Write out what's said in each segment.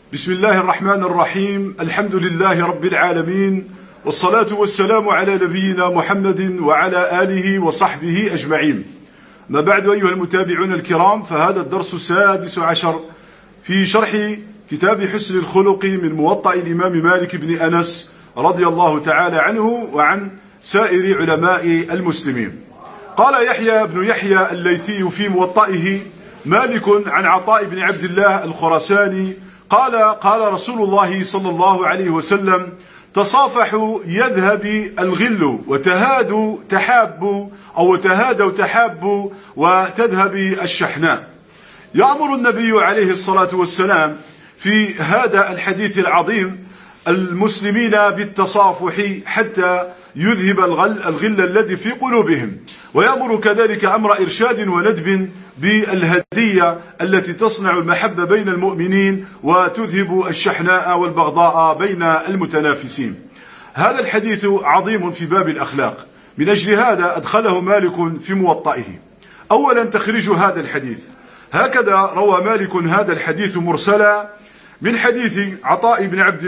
بسم الله الرحمن الرحيم. الحمد لله رب العالمين، والصلاة والسلام على نبينا محمد وعلى آله وصحبه أجمعين. ما بعد، أيها المتابعون الكرام، فهذا الدرس السادس عشر في شرح كتاب حسن الخلق من موطأ الإمام مالك بن أنس رضي الله تعالى عنه وعن سائر علماء المسلمين. قال يحيى بن يحيى الليثي في موطئه: مالك عن عطاء بن عبد الله الخراساني قال رسول الله صلى الله عليه وسلم: تصافحوا يذهب الغل، وتهادوا تحابوا، أو تهادوا تحابوا وتذهب الشحناء. يأمر النبي عليه الصلاة والسلام في هذا الحديث العظيم المسلمين بالتصافح حتى يذهب الغل الذي في قلوبهم، ويأمر كذلك أمر إرشاد وندب بالهدية التي تصنع المحبة بين المؤمنين وتذهب الشحناء والبغضاء بين المتنافسين. هذا الحديث عظيم في باب الأخلاق، من أجل هذا أدخله مالك في موطئه. أولا تخريج هذا الحديث، هكذا روى مالك هذا الحديث مرسلا من حديث عطاء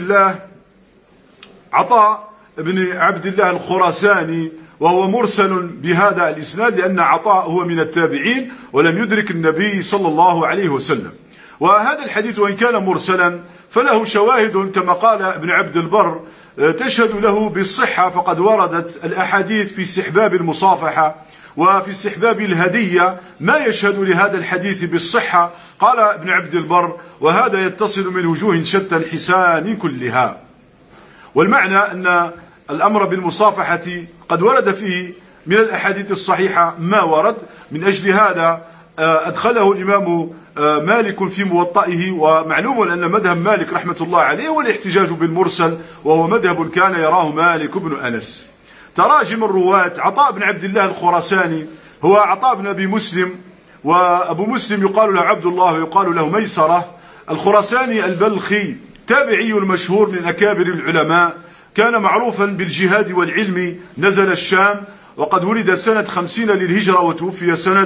بن عبد الله الخراساني، وهو مرسل بهذا الإسناد لأن عطاء هو من التابعين ولم يدرك النبي صلى الله عليه وسلم. وهذا الحديث وإن كان مرسلا فله شواهد كما قال ابن عبد البر تشهد له بالصحة، فقد وردت الأحاديث في استحباب المصافحة وفي استحباب الهدية ما يشهد لهذا الحديث بالصحة. قال ابن عبد البر: وهذا يتصل من وجوه شتى الحسان كلها. والمعنى أن الأمر بالمصافحة قد ورد فيه من الأحاديث الصحيحة ما ورد، من أجل هذا أدخله الإمام مالك في موطئه. ومعلوم أن مذهب مالك رحمة الله عليه هو الاحتجاج بالمرسل، وهو مذهب كان يراه مالك بن أنس. تراجم الرواة: عطاء بن عبد الله الخراساني هو عطاء بن أبي مسلم، وأبو مسلم يقال له عبد الله ويقال له ميسرة. الخراساني البلخي تابعي المشهور من أكابر العلماء، كان معروفا بالجهاد والعلم، نزل الشام، وقد ولد سنة 50 للهجرة وتوفي سنة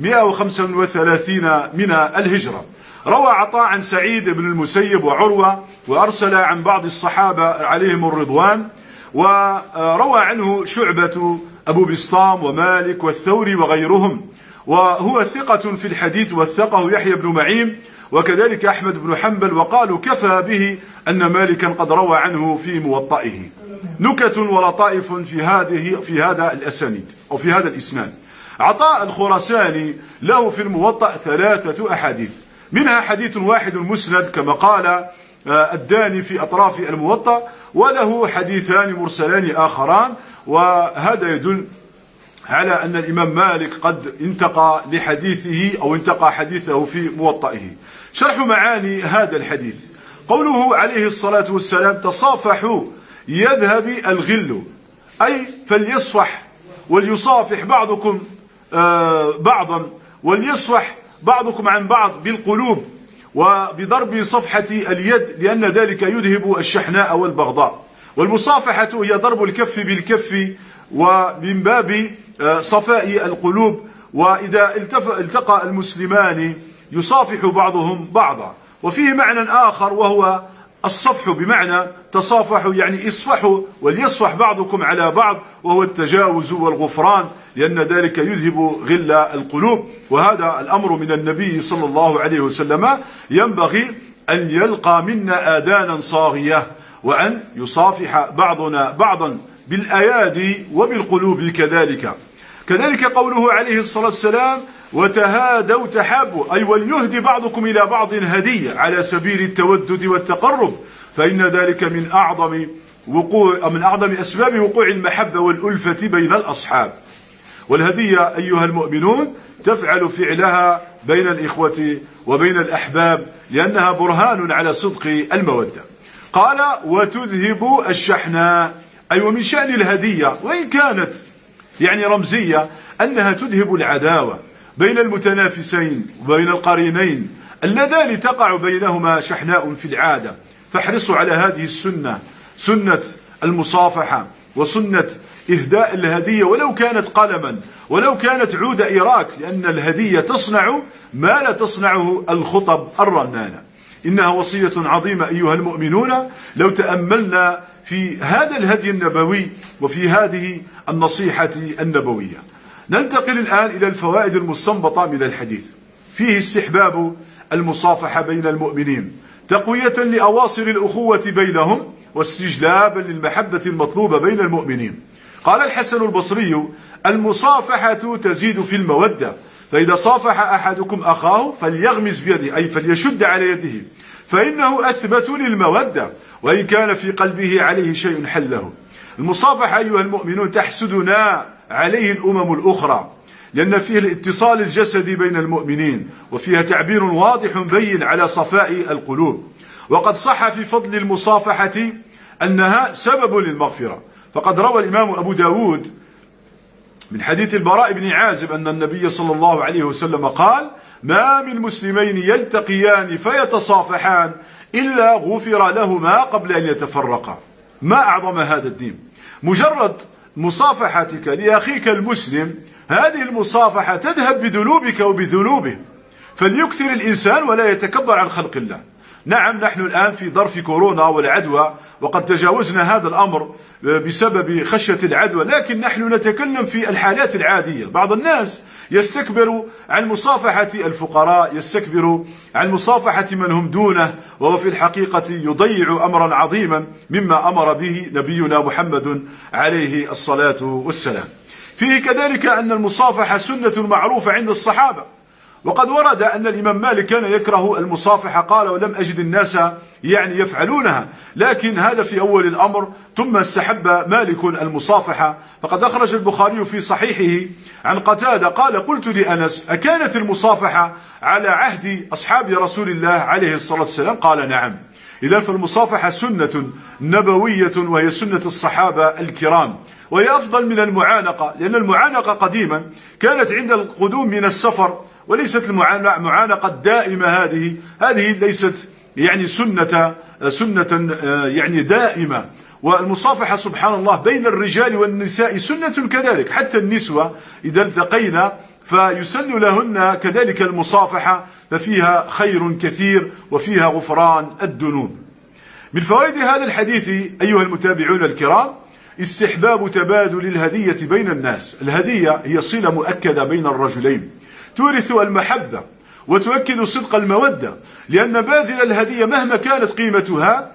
135 من الهجرة. روى عطاء عن سعيد بن المسيب وعروة، وأرسل عن بعض الصحابة عليهم الرضوان، وروى عنه شعبة أبو بسطام ومالك والثوري وغيرهم. وهو ثقة في الحديث، وثقه يحيى بن معين وكذلك أحمد بن حنبل، وقالوا كفى به أن مالكا قد روى عنه في موطئه. نكت ولطائف في هذا الأسانيد أو في هذا الإسناد. عطاء الخراساني له في الموطأ 3 أحاديث، منها حديث واحد مسند كما قال الداني في أطراف الموطأ، وله حديثان مرسلان آخران. وهذا يدل على أن الإمام مالك قد انتقى لحديثه أو انتقى حديثه في موطئه. شرح معاني هذا الحديث: قوله عليه الصلاة والسلام: تصافحوا يذهب الغل، أي فليصفح وليصافح بعضكم بعضا، وليصفح بعضكم عن بعض بالقلوب وبضرب صفحة اليد، لأن ذلك يذهب الشحناء والبغضاء. والمصافحة هي ضرب الكف بالكف، ومن باب صفاء القلوب. وإذا التقى المسلمان يصافح بعضهم بعضا. وفيه معنى آخر وهو الصفح، بمعنى تصافحوا يعني اصفحوا، وليصفح بعضكم على بعض، وهو التجاوز والغفران، لأن ذلك يذهب غل القلوب. وهذا الأمر من النبي صلى الله عليه وسلم، ينبغي أن يلقى منا آذانا صاغية، وأن يصافح بعضنا بعضا بالأيادي وبالقلوب كذلك قوله عليه الصلاة والسلام: وتهادوا تحابوا، أي وليهدي بعضكم إلى بعض هدية على سبيل التودد والتقرب، فإن ذلك من أعظم أسباب وقوع المحبة والألفة بين الأصحاب. والهدية أيها المؤمنون تفعل فعلها بين الإخوة وبين الأحباب، لأنها برهان على صدق المودة. قال: وتذهب الشحناء، أي ومن شأن الهدية وإن كانت يعني رمزية أنها تذهب العداوة بين المتنافسين وبين القرينين اللذان تقع بينهما شحناء في العادة. فاحرصوا على هذه السنة، سنة المصافحة وسنة إهداء الهدية، ولو كانت قلما ولو كانت عود إيراك، لأن الهدية تصنع ما لا تصنعه الخطب الرنانة. إنها وصية عظيمة أيها المؤمنون لو تأملنا في هذا الهدي النبوي وفي هذه النصيحة النبوية. ننتقل الآن إلى الفوائد المستنبطة من الحديث. فيه استحباب المصافحة بين المؤمنين تقوية لأواصر الأخوة بينهم واستجلابا للمحبة المطلوبة بين المؤمنين. قال الحسن البصري: المصافحة تزيد في المودة، فإذا صافح أحدكم أخاه فليغمز بيده، أي فليشد على يده، فإنه أثبت للمودة، وإن كان في قلبه عليه شيء حله. المصافحة أيها المؤمنون تحسدنا عليه الأمم الأخرى، لأن فيه الاتصال الجسدي بين المؤمنين، وفيها تعبير واضح بين على صفاء القلوب. وقد صح في فضل المصافحة أنها سبب للمغفرة، فقد روى الإمام أبو داود من حديث البراء بن عازب أن النبي صلى الله عليه وسلم قال: ما من مسلمين يلتقيان فيتصافحان إلا غفر لهما قبل أن يتفرقا. ما أعظم هذا الدين! مجرد مصافحتك لأخيك المسلم، هذه المصافحة تذهب بذنوبك وبذنوبه، فليكثر الإنسان ولا يتكبر عن خلق الله. نعم، نحن الآن في ظرف كورونا والعدوى، وقد تجاوزنا هذا الأمر بسبب خشية العدوى، لكن نحن نتكلم في الحالات العادية. بعض الناس يستكبر عن مصافحة الفقراء، يستكبر عن مصافحة من هم دونه، وهو في الحقيقة يضيع أمرا عظيما مما أمر به نبينا محمد عليه الصلاة والسلام. فيه كذلك أن المصافحة سنة معروفة عند الصحابة، وقد ورد أن الإمام مالك كان يكره المصافحة، قال: ولم أجد الناس يفعلونها، لكن هذا في أول الأمر، ثم استحب مالك المصافحة. فقد أخرج البخاري في صحيحه عن قتادة قال: قلت لأنس: أكانت المصافحة على عهد أصحاب رسول الله عليه الصلاة والسلام؟ قال: نعم. إذن فالمصافحة سنة نبوية، وهي سنة الصحابة الكرام، وهي أفضل من المعانقة، لأن المعانقة قديما كانت عند القدوم من السفر، وليست المعانقة الدائمة. هذه ليست يعني سنة يعني دائمة. والمصافحة سبحان الله بين الرجال والنساء سنة كذلك، حتى النسوة إذا التقينا فيسن لهن كذلك المصافحة، ففيها خير كثير وفيها غفران الذنوب. من فوائد هذا الحديث أيها المتابعون الكرام استحباب تبادل الهدية بين الناس. الهدية هي صلة مؤكدة بين الرجلين، تورث المحبة وتؤكد صدق المودة، لأن باذل الهدية مهما كانت قيمتها،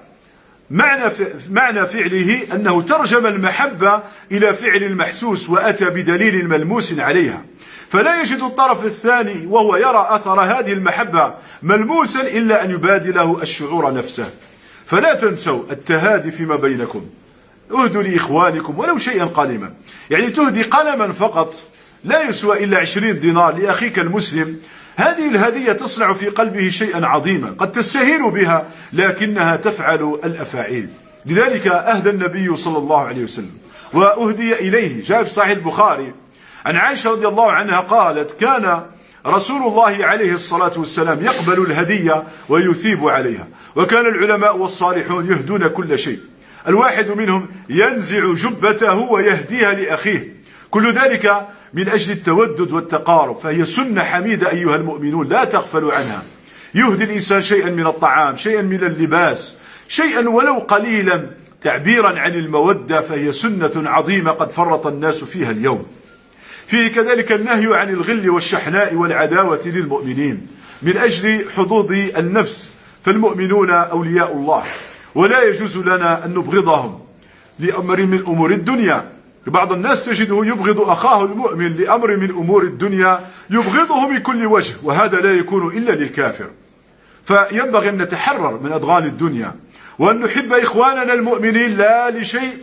معنى فعله أنه ترجم المحبة إلى فعل المحسوس، وأتى بدليل ملموس عليها، فلا يجد الطرف الثاني وهو يرى أثر هذه المحبة ملموسا إلا أن يبادله الشعور نفسه. فلا تنسوا التهادي فيما بينكم، اهدوا لإخوانكم ولو شيئا قليلا، يعني تهدي قلما فقط لا يسوى إلا 20 دينار لأخيك المسلم، هذه الهدية تصنع في قلبه شيئا عظيما، قد تستهين بها لكنها تفعل الأفاعيل. لذلك أهدى النبي صلى الله عليه وسلم وأهدي إليه، جاء في صحيح البخاري عن عائشة رضي الله عنها قالت: كان رسول الله عليه الصلاة والسلام يقبل الهدية ويثيب عليها، وكان العلماء والصالحون يهدون كل شيء، الواحد منهم ينزع جبته ويهديها لأخيه، كل ذلك من أجل التودد والتقارب، فهي سنة حميدة أيها المؤمنون لا تغفلوا عنها. يهدي الإنسان شيئا من الطعام، شيئا من اللباس، شيئا ولو قليلا تعبيرا عن المودة، فهي سنة عظيمة قد فرط الناس فيها اليوم. فيه كذلك النهي عن الغل والشحناء والعداوة للمؤمنين من أجل حظوظ النفس، فالمؤمنون أولياء الله، ولا يجوز لنا أن نبغضهم لأمر من أمور الدنيا. بعض الناس تجده يبغض أخاه المؤمن لأمر من أمور الدنيا، يبغضه بكل وجه، وهذا لا يكون إلا للكافر. فينبغي أن نتحرر من أضغان الدنيا، وأن نحب إخواننا المؤمنين لا لشيء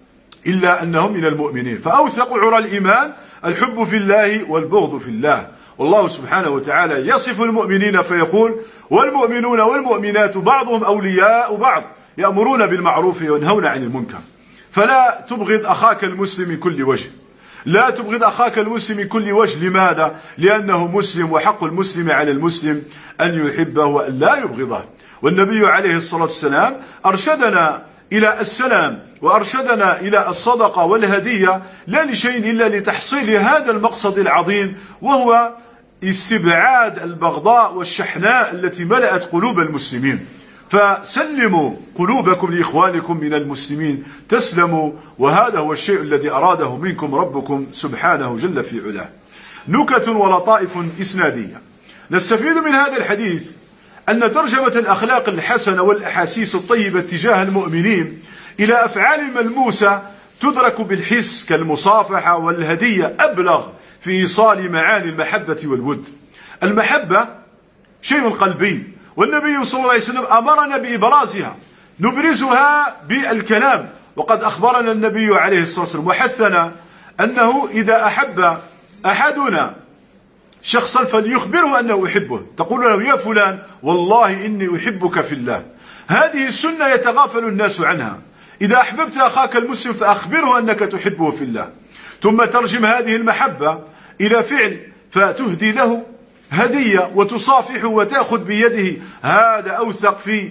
إلا أنهم من المؤمنين. فأوثق عرى الإيمان الحب في الله والبغض في الله. والله سبحانه وتعالى يصف المؤمنين فيقول: والمؤمنون والمؤمنات بعضهم أولياء بعض يأمرون بالمعروف وينهون عن المنكر. فلا تبغض أخاك المسلم من كل وجه، لا تبغض أخاك المسلم من كل وجه. لماذا؟ لأنه مسلم، وحق المسلم على المسلم أن يحبه وأن لا يبغضه. والنبي عليه الصلاة والسلام أرشدنا إلى السلام، وأرشدنا إلى الصدقة والهدية، لا لشيء إلا لتحصيل هذا المقصد العظيم، وهو استبعاد البغضاء والشحناء التي ملأت قلوب المسلمين. فسلموا قلوبكم لإخوانكم من المسلمين تسلموا، وهذا هو الشيء الذي أراده منكم ربكم سبحانه جل في علاه. نكت ولطائف إسنادية. نستفيد من هذا الحديث أن ترجمة الأخلاق الحسنة والأحاسيس الطيبة تجاه المؤمنين إلى أفعال ملموسة تدرك بالحس كالمصافحة والهدية أبلغ في إيصال معاني المحبة والود. المحبة شيء قلبي، والنبي صلى الله عليه وسلم أمرنا بإبرازها، نبرزها بالكلام، وقد أخبرنا النبي عليه الصلاة والسلام وحثنا أنه إذا أحب أحدنا شخصا فليخبره أنه يحبه، تقول له يا فلان والله إني أحبك في الله. هذه السنة يتغافل الناس عنها. إذا أحببت أخاك المسلم فأخبره أنك تحبه في الله، ثم ترجم هذه المحبة إلى فعل فتهدي له هدية وتصافحه وتأخذ بيده. هذا أوثق في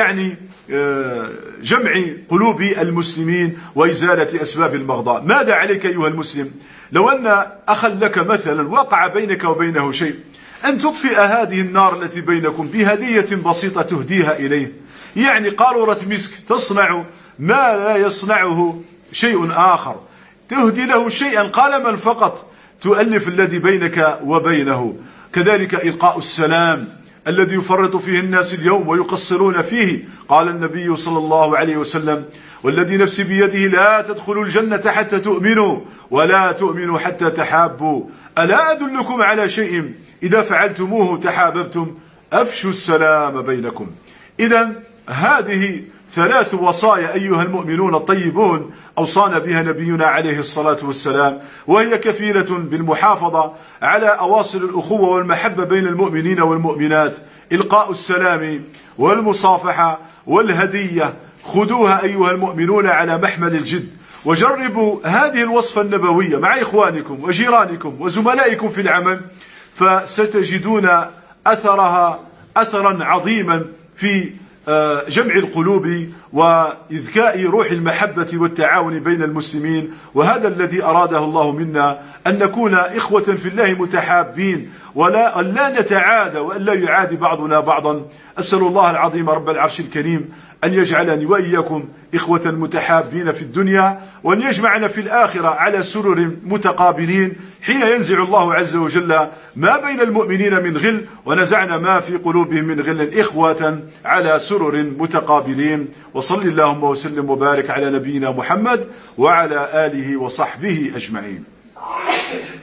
جمع قلوب المسلمين وإزالة أسباب البغضاء. ماذا عليك أيها المسلم لو أن أخا لك مثلا وقع بينك وبينه شيء، أن تطفئ هذه النار التي بينكم بهدية بسيطة تهديها إليه، قارورة مسك تصنع ما لا يصنعه شيء آخر، تهدي له شيئا قلما فقط تؤلف الذي بينك وبينه. كذلك إلقاء السلام الذي يفرط فيه الناس اليوم ويقصرون فيه. قال النبي صلى الله عليه وسلم والذي نفسي بيده لا تدخلوا الجنة حتى تؤمنوا ولا تؤمنوا حتى تحابوا. ألا أدلكم على شيء إذا فعلتموه تحاببتم؟ أفشوا السلام بينكم. إذن هذه 3 وصايا أيها المؤمنون الطيبون أوصانا بها نبينا عليه الصلاة والسلام، وهي كفيلة بالمحافظة على أواصر الأخوة والمحبة بين المؤمنين والمؤمنات. إلقاء السلام والمصافحة والهدية، خذوها أيها المؤمنون على محمل الجد، وجربوا هذه الوصفة النبوية مع إخوانكم وجيرانكم وزملائكم في العمل، فستجدون أثرها أثرا عظيما في جمع القلوب وإذكاء روح المحبة والتعاون بين المسلمين. وهذا الذي أراده الله منا، أن نكون إخوة في الله متحابين، ولا نتعادى وأن لا يعادي بعضنا بعضا. أسأل الله العظيم رب العرش الكريم أن يجعلني وإياكم إخوة متحابين في الدنيا، وأن يجمعنا في الآخرة على سرر متقابلين حين ينزع الله عز وجل ما بين المؤمنين من غل، ونزعنا ما في قلوبهم من غل إخوة على سرر متقابلين. وصل اللهم وسلم وبارك على نبينا محمد وعلى آله وصحبه أجمعين.